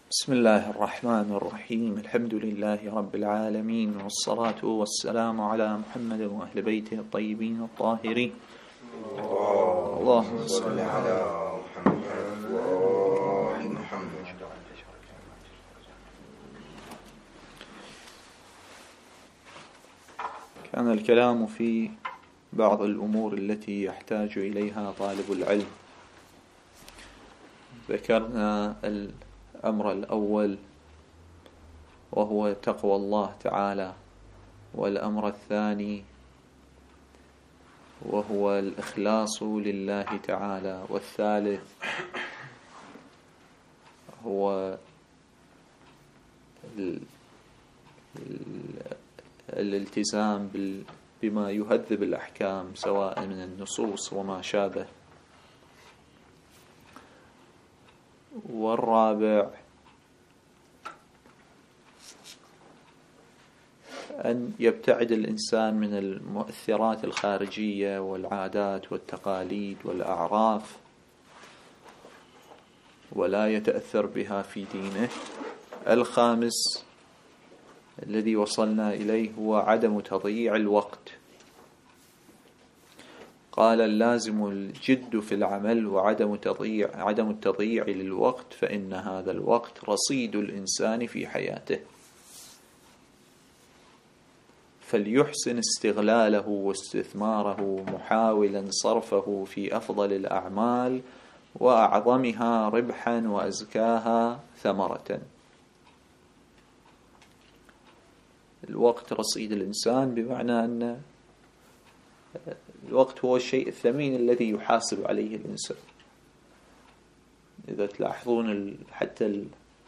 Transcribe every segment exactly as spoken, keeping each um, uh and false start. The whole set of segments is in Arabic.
بسم الله الرحمن الرحيم. الحمد لله رب العالمين، والصلاة والسلام على محمد وأهل بيته الطيبين الطاهرين. اللهم صل على محمد وآل محمد. كان الكلام في بعض الأمور التي يحتاج إليها طالب العلم. ذكرنا الأمر الأول وهو تقوى الله تعالى، والأمر الثاني وهو الإخلاص لله تعالى، والثالث هو ال ال الالتزام بما يهذب الأحكام سواء من النصوص وما شابه. والرابع أن يبتعد الإنسان من المؤثرات الخارجية والعادات والتقاليد والأعراف، ولا يتأثر بها في دينه. الخامس الذي وصلنا إليه هو عدم تضييع الوقت. قال: اللازم الجد في العمل وعدم تضييع عدم التضييع للوقت، فإن هذا الوقت رصيد الإنسان في حياته، فليحسن استغلاله واستثماره، محاولا صرفه في أفضل الأعمال وأعظمها ربحا وأزكاها ثمرة. الوقت رصيد الإنسان، بمعنى أن الوقت هو الشيء الثمين الذي يحاسب عليه الإنسان. إذا تلاحظون حتى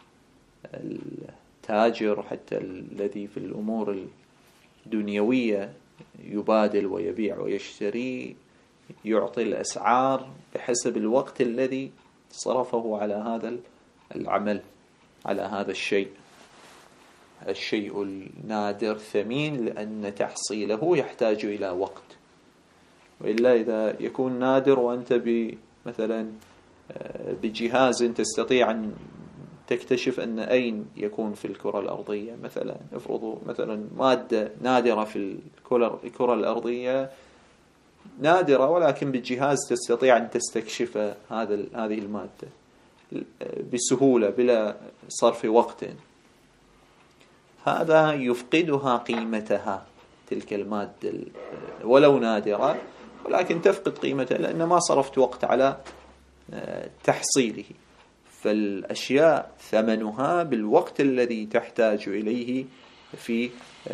التاجر، حتى الذي في الأمور الدنيوية يبادل ويبيع ويشتري، يعطي الأسعار بحسب الوقت الذي صرفه على هذا العمل، على هذا الشيء. الشيء النادر ثمين لأن تحصيله يحتاج إلى وقت، وإلا إذا يكون نادر وأنت مثلا بجهاز تستطيع أن تكتشف أن أين يكون في الكرة الأرضية، مثلا افرضوا مثلا مادة نادرة في الكرة الأرضية، نادرة، ولكن بالجهاز تستطيع أن تستكشف هذا هذه المادة بسهولة بلا صرف وقت. هذا يفقدها قيمتها، تلك المادة ولو نادرة، ولكن تفقد قيمتها لأن ما صرفت وقت على تحصيله. فالأشياء ثمنها بالوقت الذي تحتاج إليه في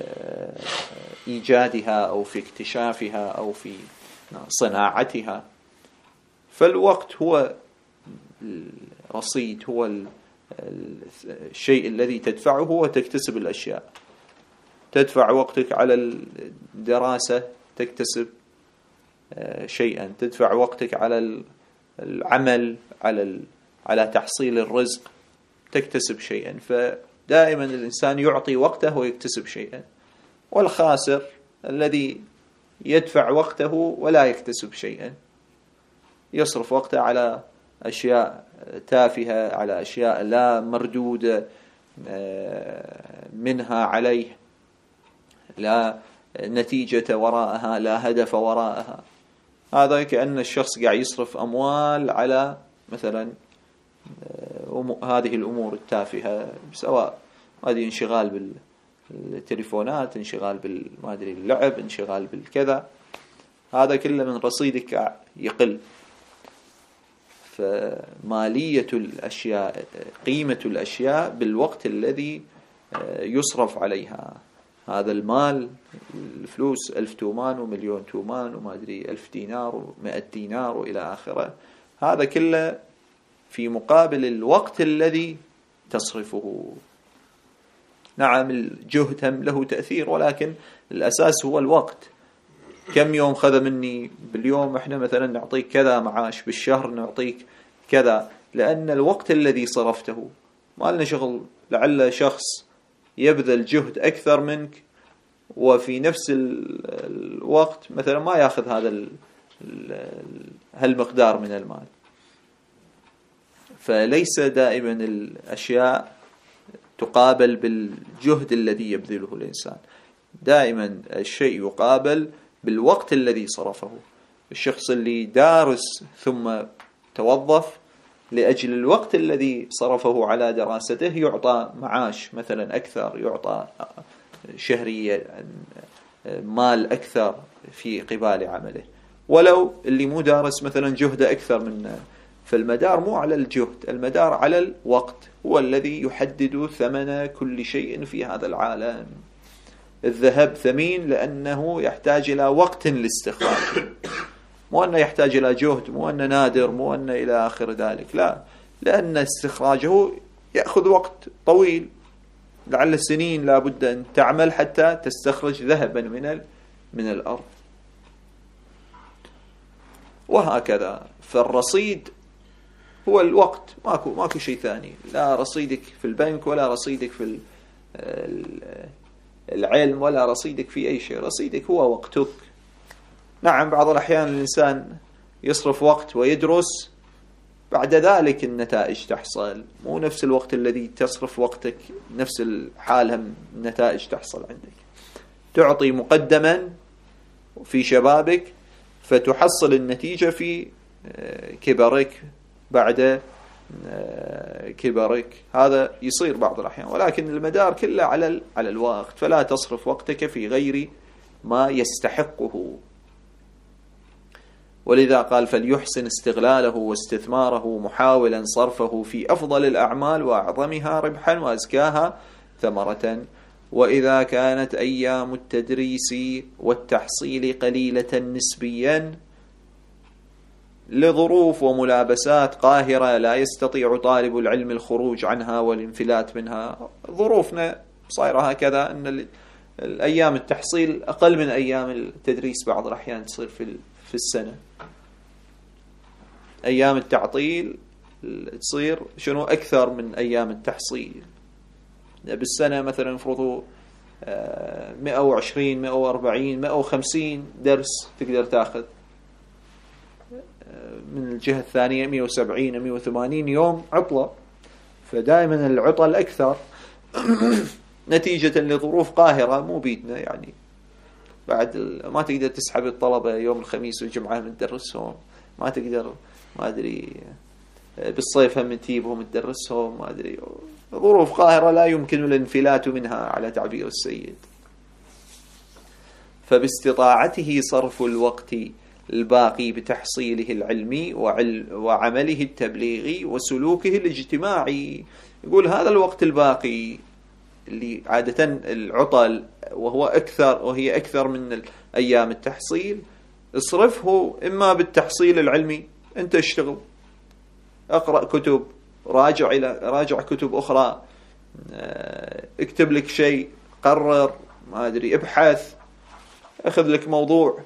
إيجادها أو في اكتشافها أو في صناعتها. فالوقت هو الرصيد، هو الشيء الذي تدفعه وتكتسب الأشياء. تدفع وقتك على الدراسة تكتسب شيئا، تدفع وقتك على العمل، على على تحصيل الرزق، تكتسب شيئا. فدائما الإنسان يعطي وقته ويكتسب شيئا. والخاسر الذي يدفع وقته ولا يكتسب شيئا، يصرف وقته على أشياء تافهة، على أشياء لا مردود منها عليه، لا نتيجة وراءها، لا هدف وراءها. هذا كأن الشخص قاعد يصرف أموال على مثلا هذه الأمور التافهة، سواء هذه انشغال بالتليفونات، انشغال بالما أدري اللعب، انشغال بالكذا، هذا كله من رصيدك يقل. فمالية الأشياء، قيمة الأشياء بالوقت الذي يصرف عليها. هذا المال، الفلوس، ألف تومان ومليون تومان وما أدري ألف دينار ومئة دينار وإلى آخره، هذا كله في مقابل الوقت الذي تصرفه. نعم الجهد هم له تأثير، ولكن الأساس هو الوقت. كم يوم خذ مني باليوم؟ احنا مثلا نعطيك كذا معاش، بالشهر نعطيك كذا، لأن الوقت الذي صرفته. ما لنا شغل، لعل شخص يبذل جهد أكثر منك وفي نفس الوقت مثلا ما يأخذ هذا هالمقدار من المال. فليس دائما الأشياء تقابل بالجهد الذي يبذله الإنسان. دائما الشيء يقابل بالوقت الذي صرفه. الشخص اللي دارس ثم توظف لأجل الوقت الذي صرفه على دراسته يعطى معاش مثلا أكثر، يعطى شهريا مال أكثر في قبال عمله. ولو اللي مو دارس مثلا جهده أكثر من، فالمدار مو على الجهد، المدار على الوقت، هو الذي يحدد ثمن كل شيء في هذا العالم. الذهب ثمين لأنه يحتاج إلى وقت لاستخراجه، مو أنه يحتاج إلى جهد، مو أنه نادر، مو أنه إلى آخر ذلك، لا، لأن استخراجه يأخذ وقت طويل، لعل سنين لابد أن تعمل حتى تستخرج ذهبا من من الأرض، وهكذا. فالرصيد هو الوقت، ماكو ماكو شيء ثاني، لا رصيدك في البنك ولا رصيدك في العلم ولا رصيدك في أي شيء، رصيدك هو وقتك. نعم بعض الأحيان الإنسان يصرف وقت ويدرس، بعد ذلك النتائج تحصل، مو نفس الوقت الذي تصرف وقتك نفس الحال هم النتائج تحصل عندك. تعطي مقدما في شبابك فتحصل النتيجة في كبرك بعد كبرك، هذا يصير بعض الأحيان، ولكن المدار كله على على الوقت، فلا تصرف وقتك في غير ما يستحقه. ولذا قال فليحسن استغلاله واستثماره محاولا صرفه في أفضل الأعمال وأعظمها ربحا وأزكاها ثمرة. وإذا كانت أيام التدريس والتحصيل قليلة نسبيا لظروف وملابسات قاهرة لا يستطيع طالب العلم الخروج عنها والانفلات منها، ظروفنا صايرة هكذا أن الأيام التحصيل أقل من أيام التدريس بعض الأحيان تصير في في السنة. أيام التعطيل تصير شنو أكثر من أيام التحصيل. بالسنة مثلا نفرضوا مئة وعشرين مئة وأربعين مئة وخمسين درس تقدر تأخذ، من الجهة الثانية مئة وسبعين مئة وثمانين يوم عطلة، فدائما العطل أكثر نتيجة لظروف قاهرة مو بيدنا، يعني بعد ما تقدر تسحب الطلبة يوم الخميس والجمعة من تدرسهم، ما تقدر ما أدري بالصيف هم تجيبهم تدرسهم، ما أدري، ظروف قاهرة لا يمكن الانفلات منها على تعبير السيد. فباستطاعته صرف الوقت الباقي بتحصيله العلمي وعمله التبليغي وسلوكه الاجتماعي. يقول هذا الوقت الباقي اللي عادة العطل وهو أكثر وهي أكثر من أيام التحصيل، اصرفه إما بالتحصيل العلمي، أنت اشتغل، اقرأ كتب، راجع إلى راجع كتب أخرى، اكتب لك شيء، قرر، ما أدري، ابحث، أخذ لك موضوع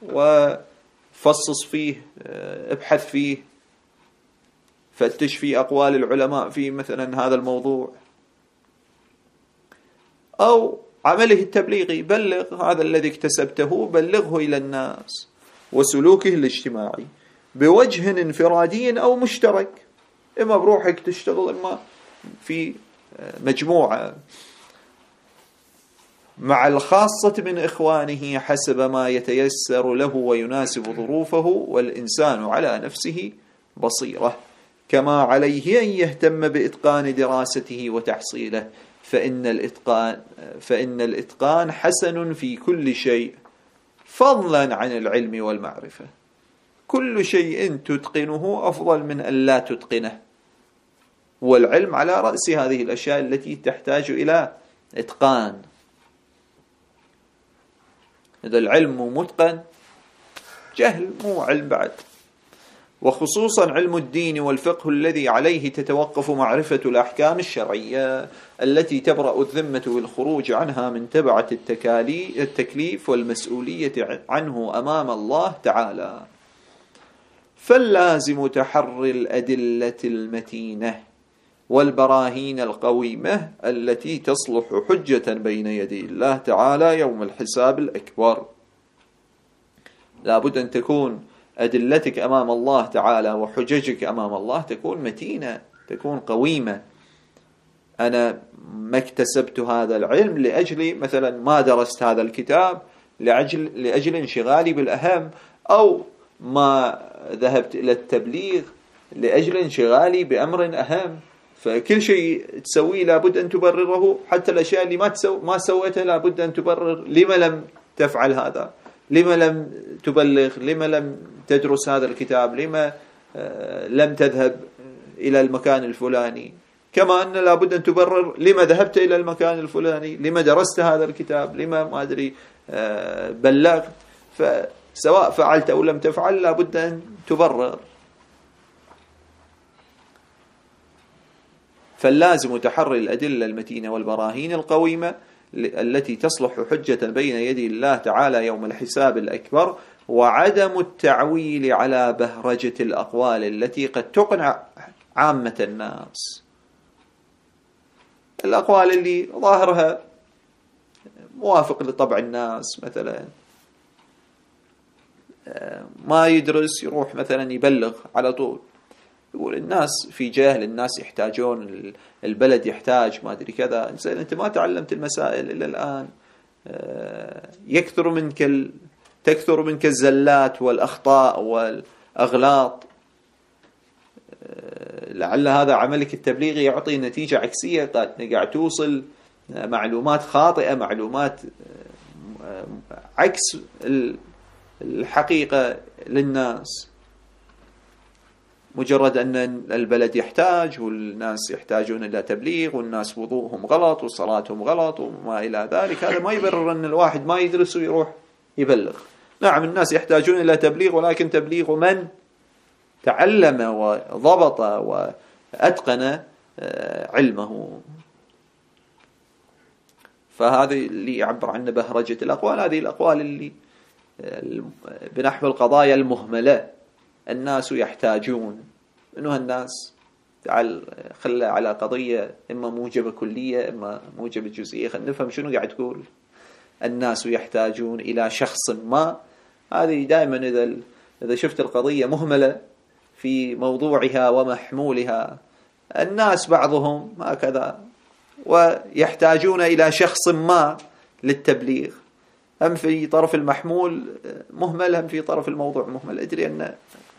وفصص فيه، ابحث فيه، فتش في أقوال العلماء في مثلا هذا الموضوع. أو عمله التبليغي، بلغ هذا الذي اكتسبته، بلغه إلى الناس، وسلوكه الاجتماعي بوجه انفرادي أو مشترك، إما بروحك تشتغل إما في مجموعة، مع الخاصة من إخوانه حسب ما يتيسر له ويناسب ظروفه، والإنسان على نفسه بصيرة، كما عليه أن يهتم بإتقان دراسته وتحصيله، فإن الإتقان فإن الإتقان حسن في كل شيء فضلا عن العلم والمعرفة. كل شيء تتقنه أفضل من أن لا تتقنه، والعلم على رأس هذه الأشياء التي تحتاج إلى إتقان. إذا العلم مو متقن جهل، مو علم بعد. وخصوصا علم الدين والفقه الذي عليه تتوقف معرفة الأحكام الشرعية التي تبرأ الذمة بالخروج عنها من تبعة التكليف والمسؤولية عنه أمام الله تعالى. فاللازم تحري الأدلة المتينة والبراهين القويمة التي تصلح حجة بين يدي الله تعالى يوم الحساب الأكبر. لابد أن تكون أدلتك أمام الله تعالى وحججك أمام الله تكون متينة، تكون قويمة، أنا ما اكتسبت هذا العلم لأجل مثلا ما درست هذا الكتاب، لأجل, لأجل انشغالي بالأهم، أو ما ذهبت إلى التبليغ لأجل انشغالي بأمر أهم. فكل شيء تسويه لابد أن تبرره، حتى الأشياء اللي ما تسو ما سويتها لابد أن تبرر. لما لم تفعل هذا؟ لما لم تبلغ؟ لما لم تدرس هذا الكتاب؟ لما لم تذهب إلى المكان الفلاني؟ كما أن لابد أن تبرر لما ذهبت إلى المكان الفلاني، لما درست هذا الكتاب، لما ما أدري بلغت. فسواء فعلت أو لم تفعل لابد أن تبرر. فاللازم تحري الأدلة المتينة والبراهين القويمة التي تصلح حجة بين يدي الله تعالى يوم الحساب الأكبر، وعدم التعويل على بهرجة الأقوال التي قد تقنع عامة الناس. الأقوال اللي ظاهرها موافق لطبع الناس، مثلا ما يدرس يروح مثلا يبلغ على طول، يقول الناس في جهل، الناس يحتاجون، البلد يحتاج، ما أدري كذا. إنسان أنت ما تعلمت المسائل إلى الآن، يكثر منك ال... تكثر منك الزلات والأخطاء والأغلاط. لعل هذا عملك التبليغي يعطي نتيجة عكسية، قاعد توصل معلومات خاطئة، معلومات عكس الحقيقة للناس. مجرد أن البلد يحتاج والناس يحتاجون إلى تبليغ، والناس وضوءهم غلط وصلاتهم غلط وما إلى ذلك، هذا ما يبرر أن الواحد ما يدرس ويروح يبلغ. نعم الناس يحتاجون إلى تبليغ، ولكن تبليغ من تعلم وضبط وأتقن علمه. فهذه اللي يعبر عنه بهرجة الأقوال، هذه الأقوال اللي بنحو القضايا المهملة. الناس يحتاجون، إنه الناس تعال خلى على قضية إما موجبة كلية إما موجبة جزئية، خلينا نفهم شنو قاعد تقول. الناس يحتاجون إلى شخص ما، هذه دائما إذا إذا شفت القضية مهملة في موضوعها ومحمولها، الناس بعضهم هكذا ويحتاجون إلى شخص ما للتبليغ، هم في طرف المحمول مهمل، هم في طرف الموضوع مهمل. أدري أن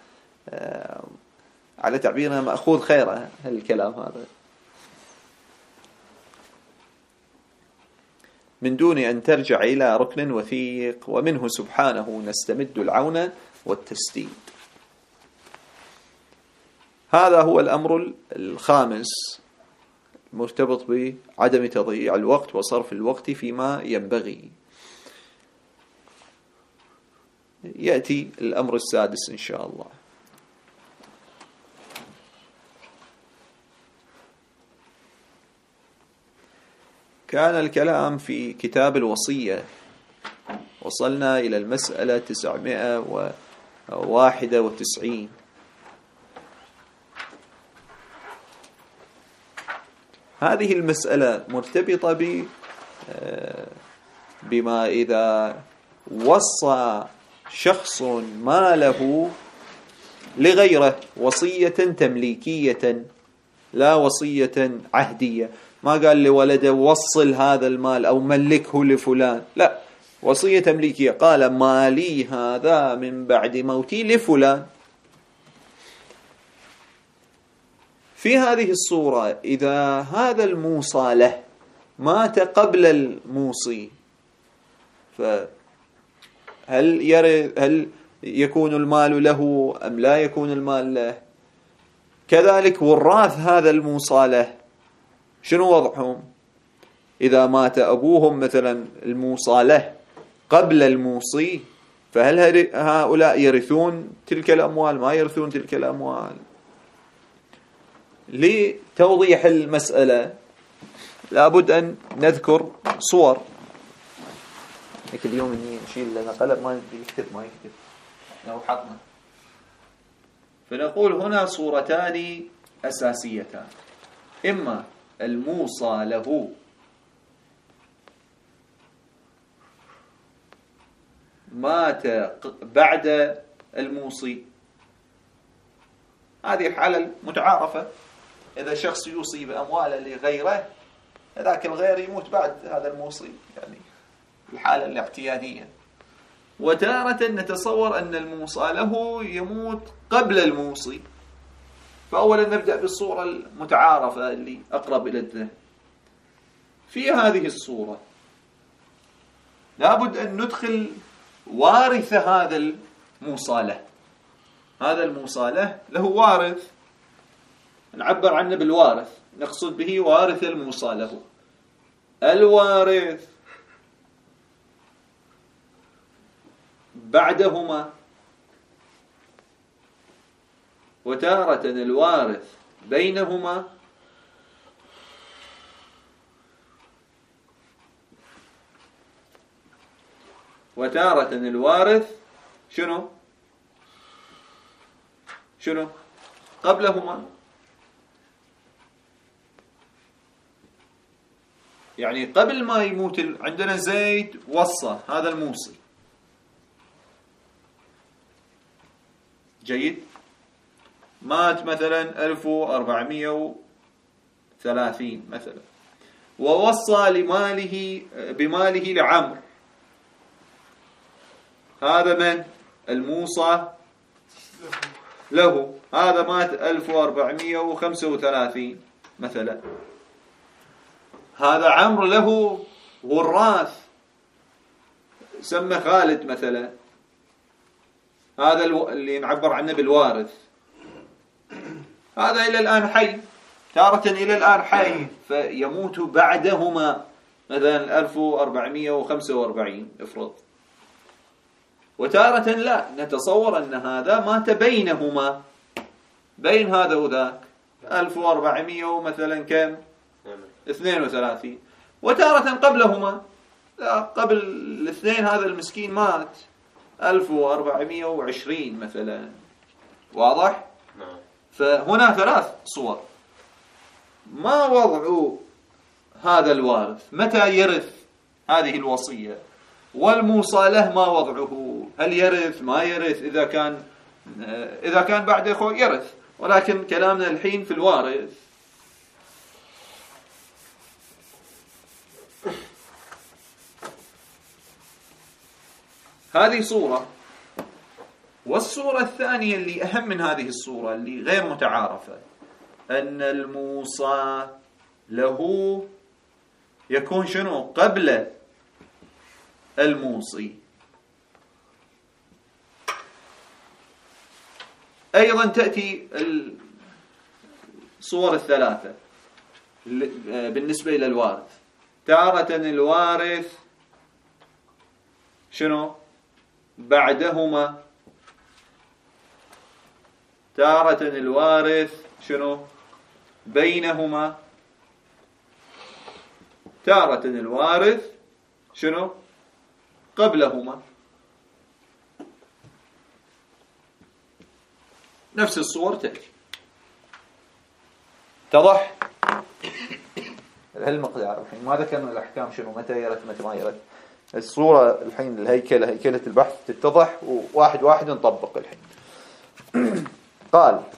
على تعبيرنا مأخوذ خيره الكلام هذا. من دون أن ترجع إلى ركن وثيق، ومنه سبحانه نستمد العون والتسديد. هذا هو الأمر الخامس مرتبط بعدم تضييع الوقت وصرف الوقت فيما ينبغي. يأتي الأمر السادس إن شاء الله. كان الكلام في كتاب الوصية، وصلنا إلى المسألة تسعمائة وواحد وتسعين. هذه المسألة مرتبطة ب بما إذا وصى شخص ماله لغيره وصية تمليكية لا وصية عهدية. ما قال لولده وصل هذا المال أو ملكه لفلان، لا، وصية تمليكية. قال مالي هذا من بعد موتي لفلان. في هذه الصورة إذا هذا الموصى له مات قبل الموصي، فهل يرث؟ هل يكون المال له أم لا يكون المال له؟ كذلك وراث هذا الموصى له شنو وضعهم؟ إذا مات أبوهم مثلا الموصى له قبل الموصي، فهل هؤلاء يرثون تلك الأموال؟ ما يرثون تلك الأموال. لتوضيح المسألة لابد أن نذكر صور. لكن اليوم إني نشيل لنا قلم ما يكتب ما يكتب لو حطنا. فنقول هنا صورتان أساسيتان: إما الموصى له مات بعد الموصي، هذه الحالة متعارفة، إذا شخص يوصي بأمواله لغيره، ذاك الغير يموت بعد هذا الموصي، يعني الحالة الاعتيادية. وتارة نتصور أن الموصى له يموت قبل الموصي. فأولا نبدأ بالصورة المتعارفة اللي أقرب إلى الذهن. في هذه الصورة لابد أن ندخل وارث هذا الموصى له. هذا الموصى له له وارث، نعبر عنه بالوارث، نقصد به وارث الموصى له. الوارث بعدهما، وتارة الوارث بينهما، وتارة الوارث شنو شنو قبلهما. يعني قبل ما يموت عندنا زيد وصى هذا الموصي، جيد، مات مثلا ألف وأربعمائة وثلاثين مثلا، ووصى لماله بماله لعمر. هذا من الموصى له، هذا مات ألف وأربعمائة وخمسة وثلاثين مثلا. هذا عمرو له وراث سمى خالد مثلا، هذا اللي نعبر عنه بالوارث. هذا إلى الآن حي، تارة إلى الآن حي، فيموت بعدهما مثلا ألف وأربعمائة وخمسة وأربعين افرض. وتارة لا، نتصور أن هذا مات بينهما، بين هذا وذاك، ألف وأربعمائة مثلا كم؟ اثنين وثلاثين. وتارة قبلهما، لا قبل الاثنين هذا المسكين مات ألف وأربعمائة وعشرين مثلا. واضح؟ نعم. فهنا ثلاث صور. ما وضع هذا الوارث؟ متى يرث هذه الوصية؟ والموصى له ما وضعه؟ هل يرث ما يرث؟ إذا كان إذا كان بعد أخوه يرث، ولكن كلامنا الحين في الوارث. هذه صورة. والصورة الثانية اللي أهم من هذه الصورة اللي غير متعارفة، أن الموصى له يكون شنو؟ قبل الموصي. أيضا تأتي الصور الثلاثة بالنسبة إلى الوارث. تارة الوارث شنو؟ بعدهما. تارة الوارث شنو؟ بينهما. تارة الوارث شنو؟ قبلهما. نفس الصور تأتي. اتضح؟ هالمقدار الحين ما ذكرنا الأحكام شنو، متى يرث متى ما يرث. الصورة الحين الهيكلة، هيكلة البحث تتضح، وواحد واحد نطبق الحين. قال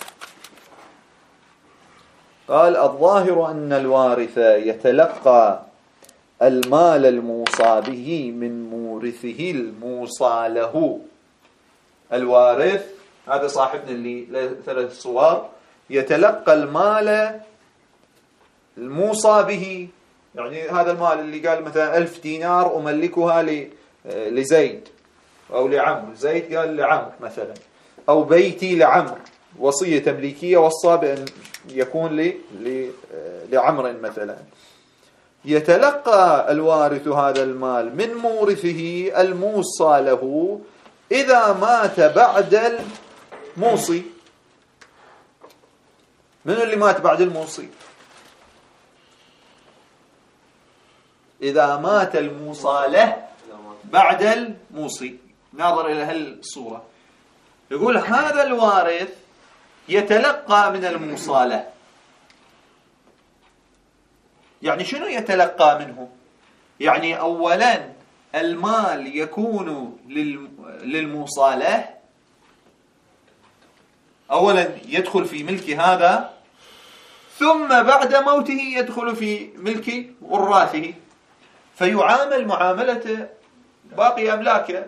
قال الظاهر أن الوارث يتلقى المال الموصى به من مورثه الموصى له. الوارث هذا صاحبنا اللي له ثلاث صور، يتلقى المال الموصى به، يعني هذا المال اللي قال مثلا ألف دينار أملكها لزيد أو لعمر، زيد قال لعمر مثلا، أو بيتي لعمر، وصية تمليكية وصى بأن يكون لي لعمر مثلا. يتلقى الوارث هذا المال من مورثه الموصى له إذا مات بعد الموصي. من اللي مات بعد الموصي؟ إذا مات الموصى له بعد الموصي. ناظر إلى هالصورة، يقول هذا الوارث يتلقى من الموصى له. يعني شنو يتلقى منه؟ يعني أولا المال يكون للموصى له، أولا يدخل في ملك هذا ثم بعد موته يدخل في ملك وراثه، فيعامل معاملة باقي أملاكه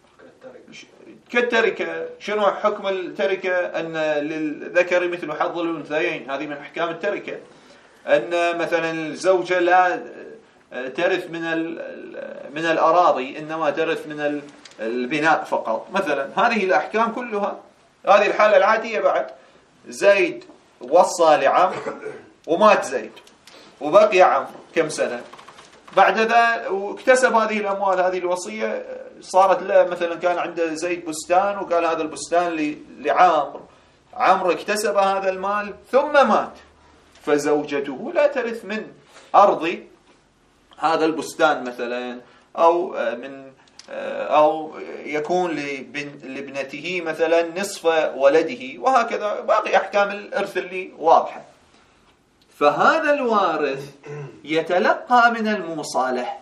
كالتركة. شنو حكم التركة؟ أن للذكر مثل حظ الأنثيين، هذه من أحكام التركة. أن مثلا الزوجة لا ترث من من الأراضي، إنما ترث من البناء فقط مثلا. هذه الأحكام كلها، هذه الحالة العادية. بعد زيد وصى لعمرو ومات زيد وبقي عمرو كم سنة، بعد ذا واكتسب هذه الأموال، هذه الوصية صارت له. مثلا كان عنده زيد بستان وقال هذا البستان لعمرو، عمرو اكتسب هذا المال ثم مات، فزوجته لا ترث من أرض هذا البستان مثلا، أو من أو يكون لابنته مثلا نصف ولده، وهكذا باقي أحكام الإرث اللي واضحة. فهذا الوارث يتلقى من المصالح،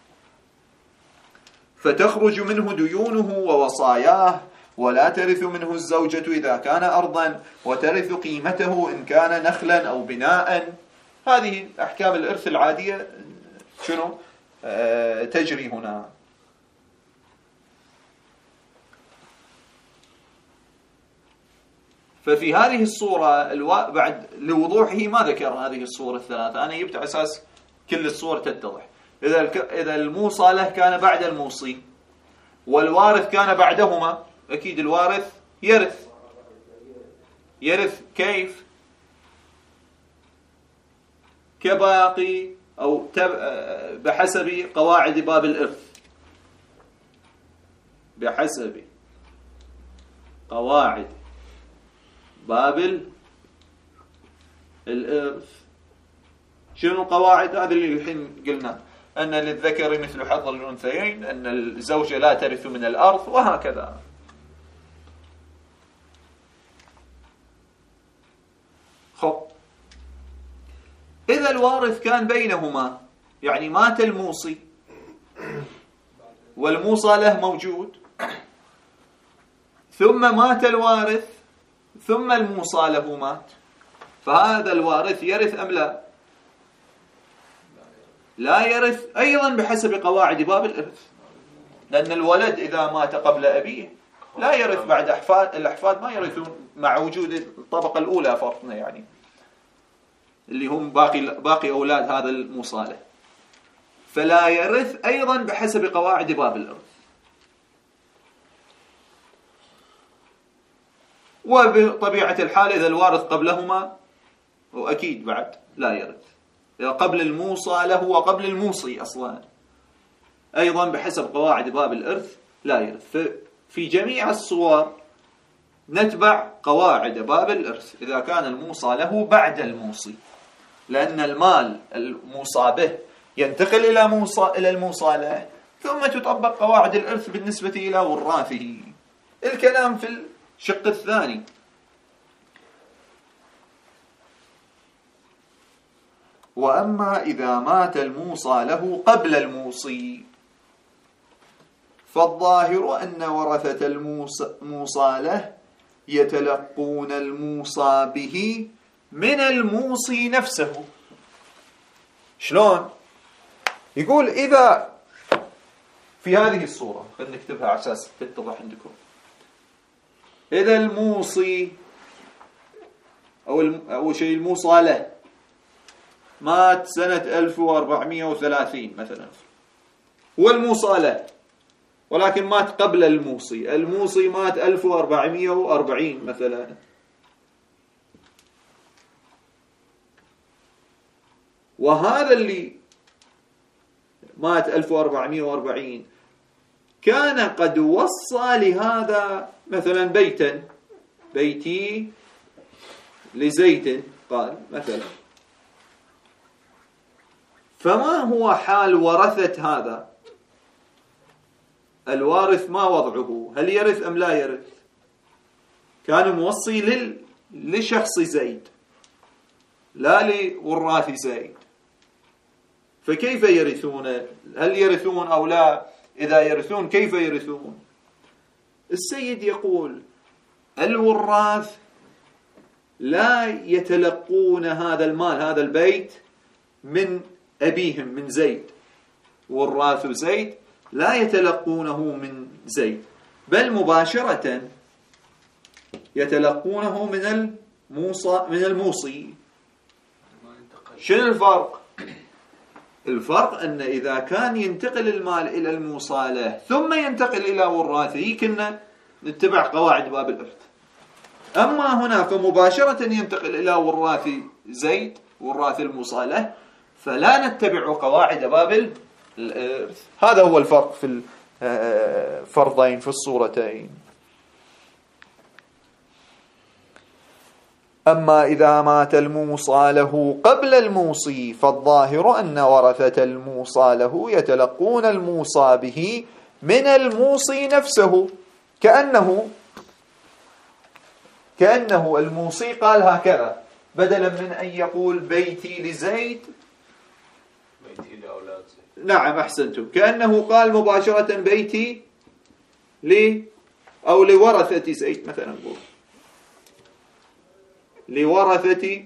فتخرج منه ديونه ووصاياه، ولا ترث منه الزوجة إذا كان أرضا، وترث قيمته إن كان نخلا أو بناء. هذه أحكام الإرث العادية شنو آه تجري هنا. ففي هذه الصورة الو... بعد لوضوحه ما ذكر هذه الصورة الثلاثة، أنا جبت أساس كل الصور تتضح. إذا الك... إذا الموصى له كان بعد الموصي والوارث كان بعدهما، أكيد الوارث يرث. يرث كيف؟ كباقي أو تب... بحسب قواعد باب الإرث، بحسب قواعد باب الإرث. شنو القواعد؟ هذا اللي الحين قلنا، أن للذكر مثل حظ الأنثيين، أن الزوجة لا ترث من الأرض، وهكذا. خب، إذا الوارث كان بينهما، يعني مات الموصي والموصى له موجود، ثم مات الوارث ثم الموصى له مات، فهذا الوارث يرث أم لا؟ لا يرث أيضا بحسب قواعد باب الإرث، لأن الولد إذا مات قبل أبيه لا يرث بعد أحفاد، الأحفاد ما يرثون مع وجود الطبقة الأولى فرضنا، يعني اللي هم باقي باقي أولاد هذا الموصى له، فلا يرث أيضا بحسب قواعد باب الإرث. وبطبيعة الحال إذا الوارث قبلهما وأكيد بعد لا يرث، إذا قبل الموصى له وقبل الموصي أصلا أيضا بحسب قواعد باب الإرث لا يرث. في جميع الصور نتبع قواعد باب الإرث إذا كان الموصى له بعد الموصي، لأن المال الموصى به ينتقل إلى موصى إلى الموصى له، ثم تطبق قواعد الإرث بالنسبة إلى وراثه. الكلام في الشق الثاني. وأما إذا مات الموصى له قبل الموصي، فالظاهر أن ورثة الموصى له يتلقون الموصى به من الموصي نفسه. شلون؟ يقول إذا في هذه الصورة، خلينا نكتبها على أساس تتضح عندكم. إذا الموصي أو أول شيء الموصى له مات سنة ألف وأربعمائة وثلاثين مثلا، والموصى له ولكن مات قبل الموصي، الموصي مات ألف وأربعمائة وأربعين مثلا، وهذا اللي مات ألف وأربعمائة وأربعين كان قد وصى لهذا مثلا بيتا، بيتي لزيد قال مثلا، فما هو حال ورثة هذا الوارث؟ ما وضعه؟ هل يرث أم لا يرث؟ كان موصي لل... لشخص زيد لا لوراث زيد، فكيف يرثون؟ هل يرثون أو لا؟ إذا يرثون كيف يرثون؟ السيد يقول الوراث لا يتلقون هذا المال هذا البيت من أبيهم من زيد، وراث زيد لا يتلقونه من زيد، بل مباشرة يتلقونه من الموصى من الموصي. شنو الفرق؟ الفرق أن إذا كان ينتقل المال إلى الموصى له ثم ينتقل إلى وراثه كنا نتبع قواعد باب الإرث. أما هنا فمباشرة ينتقل إلى وراث زيد وراث الموصى له، فلا نتبع قواعد باب الإرث. هذا هو الفرق في الفرضين في الصورتين. أما إذا مات الموصى له قبل الموصي فالظاهر أن ورثة الموصى له يتلقون الموصى به من الموصي نفسه، كأنه كأنه الموصي قال هكذا بدلا من أن يقول بيتي لزيد بيتي لأولاد زيد. نعم أحسنتم، كأنه قال مباشرة بيتي لي أو لورثة زيد، مثلا نقول لورثة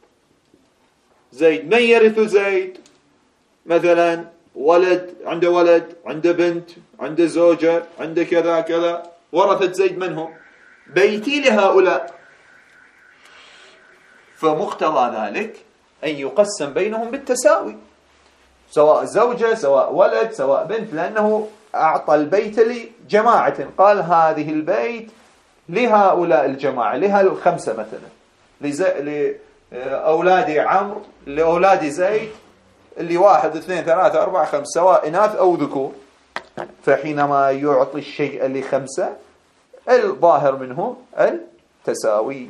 زيد. من يرث زيد؟ مثلا ولد، عنده ولد، عنده بنت، عنده زوجة، عنده كذا كذا، ورثة زيد منهم؟ بيتي لهؤلاء. فمقتضى ذلك أن يقسم بينهم بالتساوي، سواء زوجة سواء ولد سواء بنت، لأنه أعطى البيت لجماعة، قال هذه البيت لهؤلاء الجماعة، لها الخمسة مثلا، لأولاد عمرو، لأولاد زيد، اللي واحد اثنين ثلاثة أربعة خمسة سواء إناث أو ذكور. فحينما يعطي الشيء لخمسة الظاهر منه التساوي.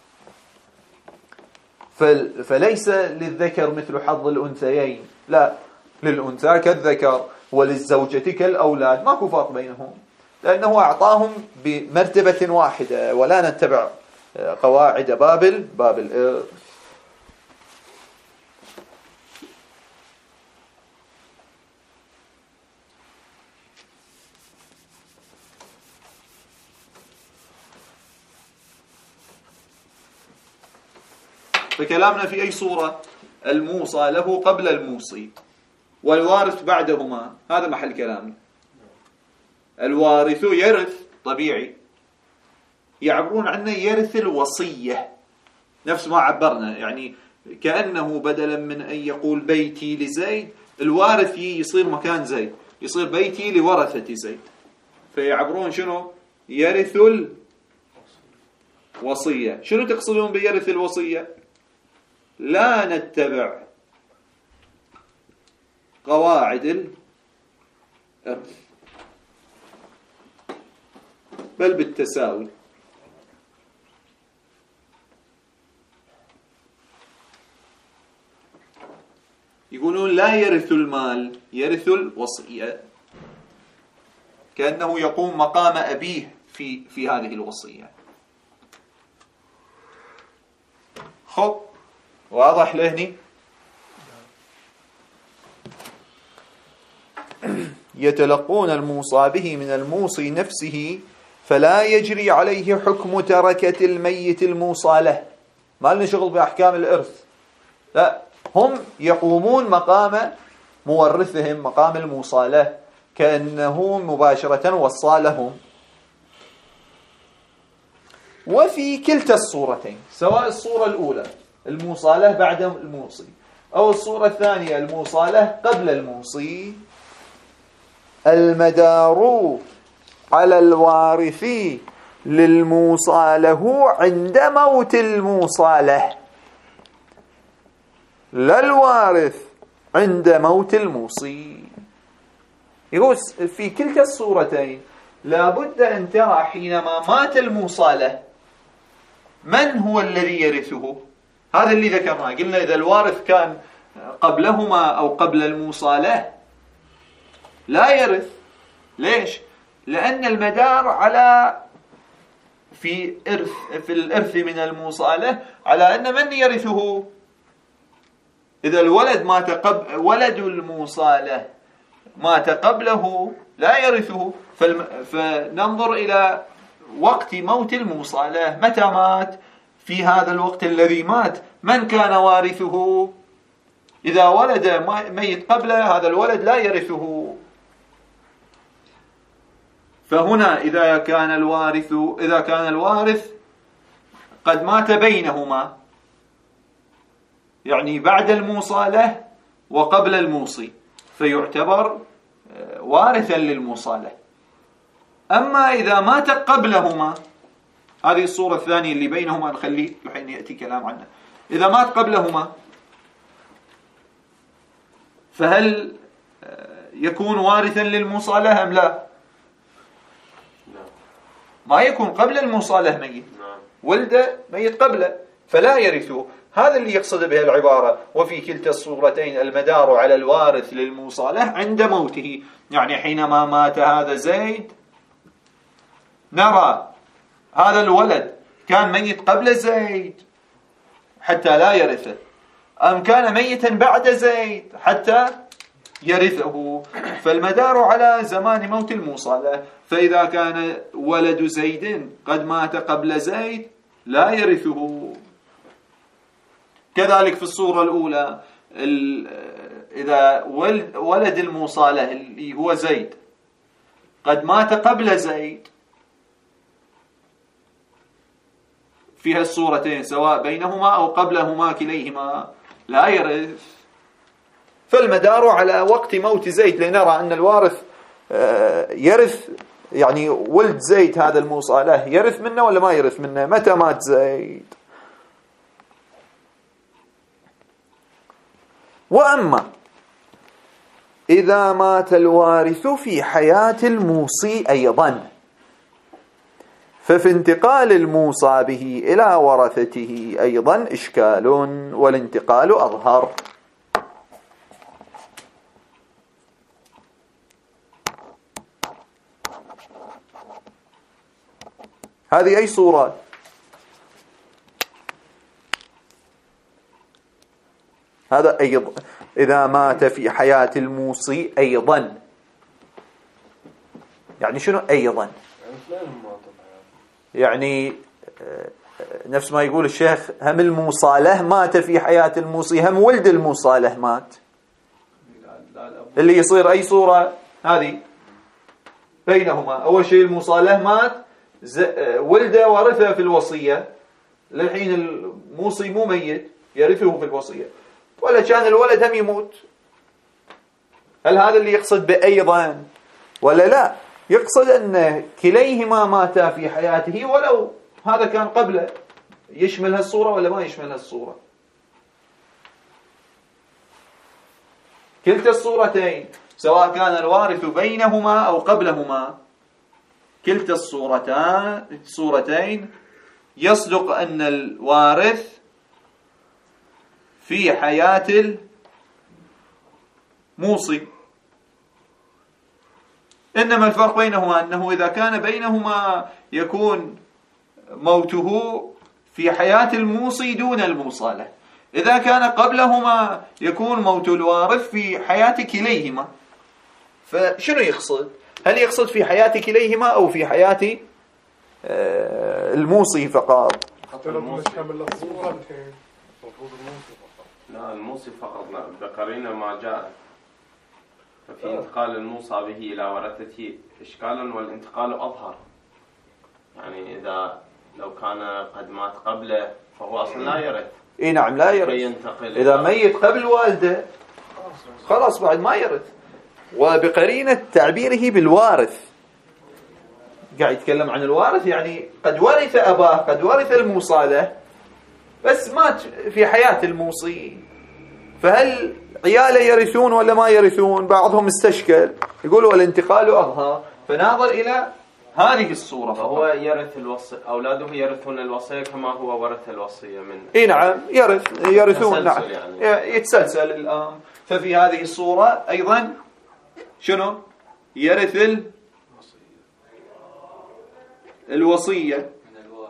فليس للذكر مثل حظ الأنثيين، لا، للأنثى كالذكر وللزوجة كالأولاد، ماكو فرق بينهم، لأنه أعطاهم بمرتبة واحدة، ولا نتبع قواعد بابل باب الإرث. فكلامنا في أي صورة؟ الموصى له قبل الموصي والوارث بعدهما، هذا محل كلامنا. الوارث يرث طبيعي، يعبرون عنه يرث الوصية، نفس ما عبرنا، يعني كأنه بدلا من أن يقول بيتي لزيد، الوارث يصير مكان زيد، يصير بيتي لورثة زيد، فيعبرون شنو؟ يرث الوصية. شنو تقصدون بيرث الوصية؟ لا نتبع قواعد الإرث بل بالتساوي. يقولون لا يرث المال، يرث الوصية، كأنه يقوم مقام أبيه في في هذه الوصية. خب واضح لهني؟ يتلقون الموصى به من الموصي نفسه فلا يجري عليه حكم تركة الميت الموصى له. ما لنا شغل بأحكام الإرث، لا، هم يقومون مقام مورثهم، مقام الموصى له، كأنه مباشرة وصى لهم. وفي كلتا الصورتين، سواء الصورة الأولى الموصى له بعد الموصي، أو الصورة الثانية الموصى له قبل الموصي، المدار على الوارث للموصى له عند موت الموصى له، لا الوارث عند موت الموصي. يقول في كلتا الصورتين لابد أن ترى حينما مات الموصى له من هو الذي يرثه. هذا اللي ذكرناه، قلنا إذا الوارث كان قبلهما أو قبل الموصى له لا يرث. ليش؟ لأن المدار على في إرث في الإرث من الموصى له على أن من يرثه. إذا الولد مات قبل ولد الموصى له مات قبله لا يرثه، فننظر إلى وقت موت الموصى له، متى مات؟ في هذا الوقت الذي مات من كان وارثه. إذا ولد ميت قبله هذا الولد لا يرثه. فهنا إذا كان الوارث إذا كان الوارث قد مات بينهما، يعني بعد الموصى له وقبل الموصي، فيعتبر وارثا للموصى له. أما إذا مات قبلهما، هذه الصورة الثانية اللي بينهما نخليه الحين يأتي كلام عنها. إذا مات قبلهما فهل يكون وارثا للموصى له أم لا؟ ما يكون. قبل الموصى له ميت، ولده ميت قبله فلا يرثه. هذا اللي يقصد به العبارة وفي كلتا الصورتين المدار على الوارث للموصى له عند موته. يعني حينما مات هذا زيد نرى هذا الولد كان ميت قبل زيد حتى لا يرثه، أم كان ميتا بعد زيد حتى يرثه. فالمدار على زمان موت الموصى له. فإذا كان ولد زيد قد مات قبل زيد لا يرثه. كذلك في الصورة الأولى إذا ولد الموصى له اللي هو زيد قد مات قبل زيد، فيها الصورتين سواء بينهما أو قبلهما كليهما لا يرث. فالمدار على وقت موت زيد لنرى أن الوارث يرث، يعني ولد زيد هذا الموصى له يرث منه ولا ما يرث منه متى مات زيد. وأما إذا مات الوارث في حياة الموصي أيضا ففي انتقال الموصى به إلى ورثته أيضا إشكال، والانتقال أظهر. هذه أي صورة؟ هذا أيضا إذا مات في حياة الموصي أيضا. يعني شنو أيضا؟ يعني نفس ما يقول الشيخ هم الموصى له مات في حياة الموصي، هم ولد الموصى له مات. اللي يصير أي صورة هذه بينهما. أول شيء الموصى له مات، ولده ورثه في الوصية، للحين الموصي مو ميت يرثه في الوصية، ولا كان الولد هم يموت. هل هذا اللي يقصد بأيضا ولا لا؟ يقصد أن كليهما ماتا في حياته ولو هذا كان قبله. يشمل هالصورة ولا ما يشمل هالصورة؟ كلتا الصورتين سواء كان الوارث بينهما أو قبلهما، كلتا الصورتان الصورتين يصدق أن الوارث في حياة الموصي. إنما الفرق بينهما أنه إذا كان بينهما يكون موته في حياة الموصي دون الموصى له، إذا كان قبلهما يكون موت الوارث في حياة كليهما. فشنو يقصد؟ هل يقصد في حياة كليهما أو في حياة الموصي فقط؟ لا الموصي فقط، بقرينة ما جاء. ففي انتقال الموصى به إلى ورثته إشكالا، والانتقال أظهر. يعني إذا لو كان قد مات قبله فهو أصلا لا يرث. إيه نعم لا يرث. إذا ميت قبل والده خلاص بعد ما يرث. وبقرينة تعبيره بالوارث، قاعد يتكلم عن الوارث يعني قد ورث أباه، قد ورث الموصى له، بس مات في حياة الموصي. فهل عياله يرثون ولا ما يرثون؟ بعضهم استشكل يقولوا الانتقال أظهر، فناظر إلى هذه الصورة. فهو يرث الوصية، أولاده يرثون الوصية كما هو ورث الوصية من. إيه نعم يرث يرثون نعم يعني. يتسلسل الآن. ففي هذه الصورة أيضا شنو؟ يرث ال... الوصية من الوارث.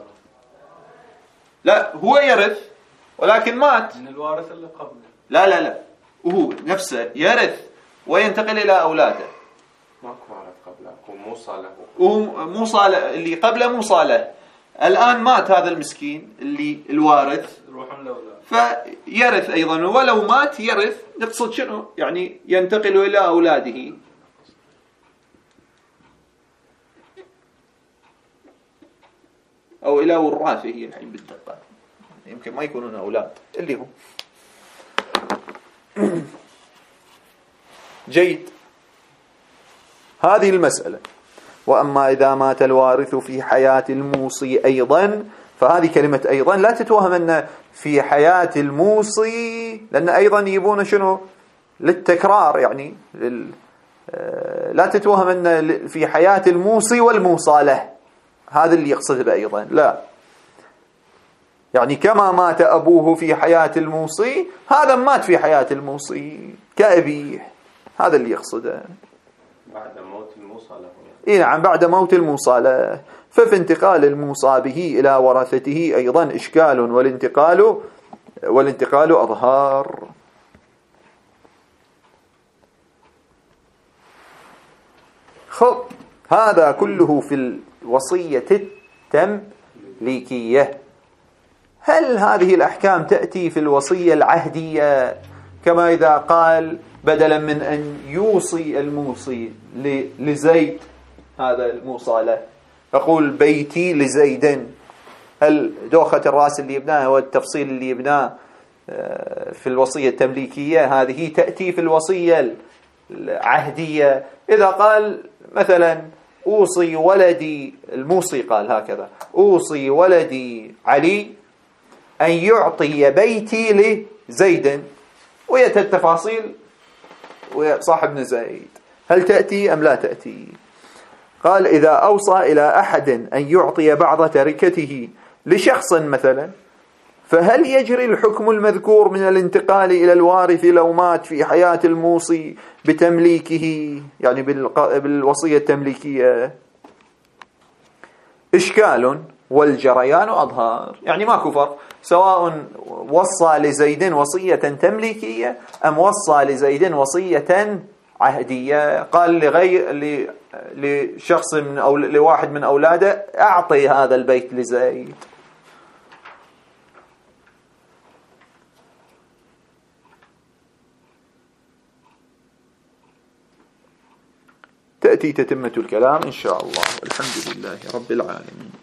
لا هو يرث ولكن مات من الوارث اللي قبله. لا لا لا وهو نفسه يرث وينتقل إلى أولاده. ماكو وارث قبله، هو موصى له. وهو موصى له، اللي قبله موصى له، الآن مات هذا المسكين اللي الوارث، فيرث أيضا، ولو مات يرث، نقصد شنو يعني ينتقل إلى أولاده. أو إلى ورثه الحين بالدقة، يمكن ما يكونون أولاد اللي هم. جيد، هذه المسألة. وأما إذا مات الوارث في حياة الموصي أيضا، فهذه كلمة أيضا لا تتوهم أن في حياة الموصي، لأن أيضا يبون شنو للتكرار، يعني لل... لا تتوهم أن في حياة الموصي والموصى له، هذا اللي يقصده بأيضا، لا، يعني كما مات أبوه في حياة الموصي هذا مات في حياة الموصي كأبيه، هذا اللي يقصده بعد موت الموصى له. إيه نعم، بعد موت الموصى له. ففي انتقال الموصى به إلى ورثته أيضا إشكال، والانتقال والانتقال أظهار. خب، هذا كله في الوصية التمليكية. هل هذه الأحكام تأتي في الوصية العهدية، كما إذا قال بدلا من أن يوصي الموصي لزيد هذا الموصى له يقول بيتي لزيد، هل دوخة الرأس اللي يبناه والتفصيل اللي يبناه في الوصية التمليكية هذه تأتي في الوصية العهدية؟ إذا قال مثلا أوصي ولدي، الموصي قال هكذا، أوصي ولدي علي أن يعطي بيتي لزيد، ويأتي التفاصيل وصاحب ابن زيد، هل تأتي أم لا تأتي؟ قال إذا أوصى إلى أحد أن يعطي بعض تركته لشخص مثلا، فهل يجري الحكم المذكور من الانتقال إلى الوارث لو مات في حياة الموصي بتمليكه، يعني بالوصية التمليكية؟ إشكال والجريان أظهار، يعني ماكو فرق، سواء وصى لزيد وصية تمليكية أم وصى لزيد وصية عهدية. قال لغير لشخص من أو لواحد من أولاده أعطي هذا البيت لزيد. تأتي تتمة الكلام إن شاء الله. الحمد لله رب العالمين.